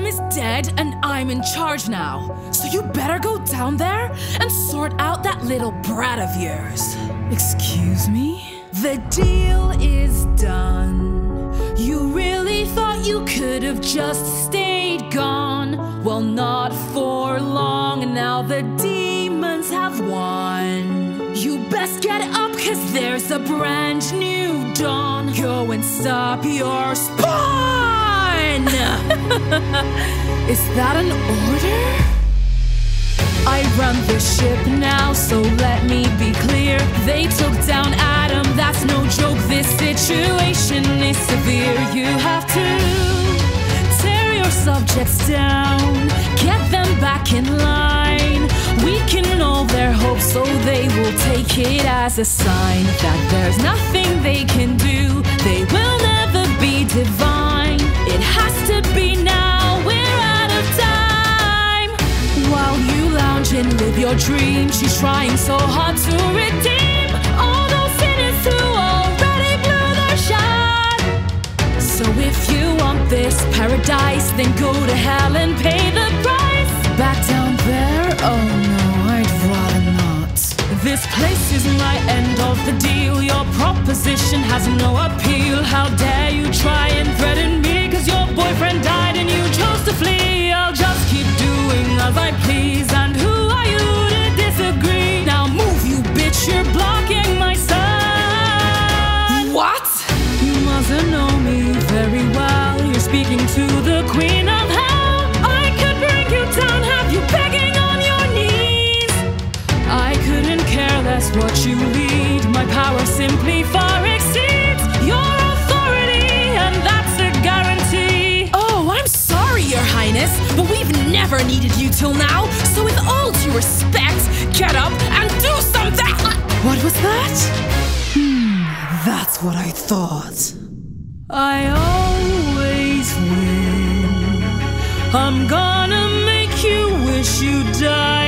Adam is dead and I'm in charge now. So you better go down there and sort out that little brat of yours. Excuse me? The deal is done. You really thought you could have just stayed gone? Well, not for long, and now the demons have won. You best get up, cause there's a brand new dawn. Go and stop your spawn! Is that an order? I run the ship now, so let me be clear. They took down Adam, that's no joke. This situation is severe. You have to tear your subjects down, get them back in line, weaken all their hopes so they will take it as a sign that there's nothing they can do. They will never be divine. It has to be now, we're out of time. While you lounge and live your dream, she's trying so hard to redeem all those sinners who already blew their shot. So if you want this paradise, then go to hell and pay the price. Back down there? Oh no, I'd rather not. This place is my end of the deal. Your proposition has no appeal. How dare you try and threaten me? Cause your boyfriend died and you chose to flee. I'll just keep doing as I please. And who are you to disagree? Now move, you bitch, you're blocking my sun. What? You mustn't know me very well. You're speaking to the queen of hell. I could bring you down, have you begging on your knees. I couldn't care less what you lead. My power simply far exceeds your authority, and that's a guarantee. Oh, I'm sorry, Your Highness, but we've never needed you till now. So with all due respect, get up and do something. What was that? That's what I thought. I always win. I'm gonna make you wish you died.